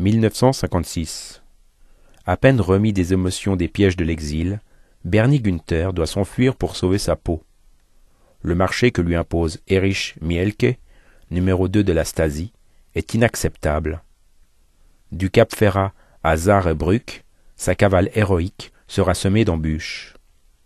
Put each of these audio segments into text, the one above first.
1956. À peine remis des émotions des pièges de l'exil, Bernie Gunther doit s'enfuir pour sauver sa peau. Le marché que lui impose Erich Mielke, numéro 2 de la Stasi, est inacceptable. Du Cap Ferrat à Saarbrück, sa cavale héroïque sera semée d'embûches.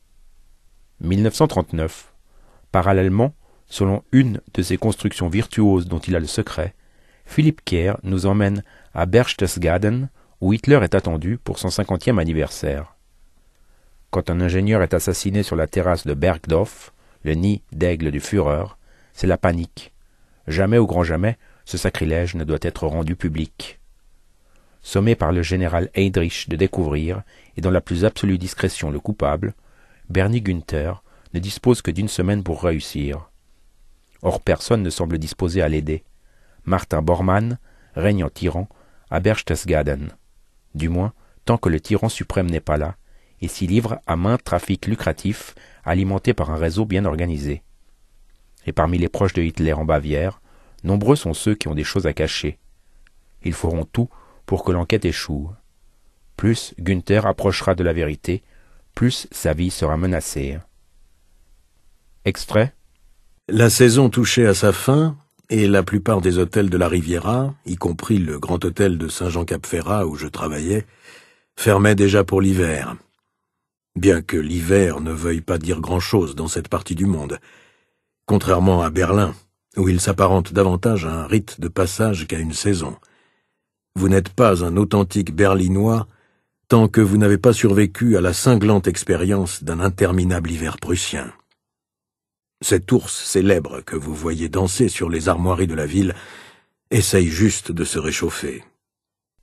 1939. Parallèlement, selon une de ces constructions virtuoses dont il a le secret, Philippe Kier nous emmène à Berchtesgaden, où Hitler est attendu pour son 50e anniversaire. Quand un ingénieur est assassiné sur la terrasse de Bergdorf, le nid d'aigle du Führer, c'est la panique. Jamais, au grand jamais, ce sacrilège ne doit être rendu public. Sommé par le général Heydrich de découvrir, et dans la plus absolue discrétion, le coupable, Bernie Gunther ne dispose que d'une semaine pour réussir. Or personne ne semble disposé à l'aider. Martin Bormann règne en tyran à Berchtesgaden. Du moins, tant que le tyran suprême n'est pas là, et s'y livre à maints trafics lucratifs alimentés par un réseau bien organisé. Et parmi les proches de Hitler en Bavière, nombreux sont ceux qui ont des choses à cacher. Ils feront tout pour que l'enquête échoue. Plus Gunther approchera de la vérité, plus sa vie sera menacée. Extrait. La saison touchait à sa fin, et la plupart des hôtels de la Riviera, y compris le grand hôtel de Saint-Jean-Cap-Ferrat où je travaillais, fermaient déjà pour l'hiver. Bien que l'hiver ne veuille pas dire grand-chose dans cette partie du monde, contrairement à Berlin, où il s'apparente davantage à un rite de passage qu'à une saison. Vous n'êtes pas un authentique Berlinois tant que vous n'avez pas survécu à la cinglante expérience d'un interminable hiver prussien. Cet ours célèbre que vous voyez danser sur les armoiries de la ville essaye juste de se réchauffer.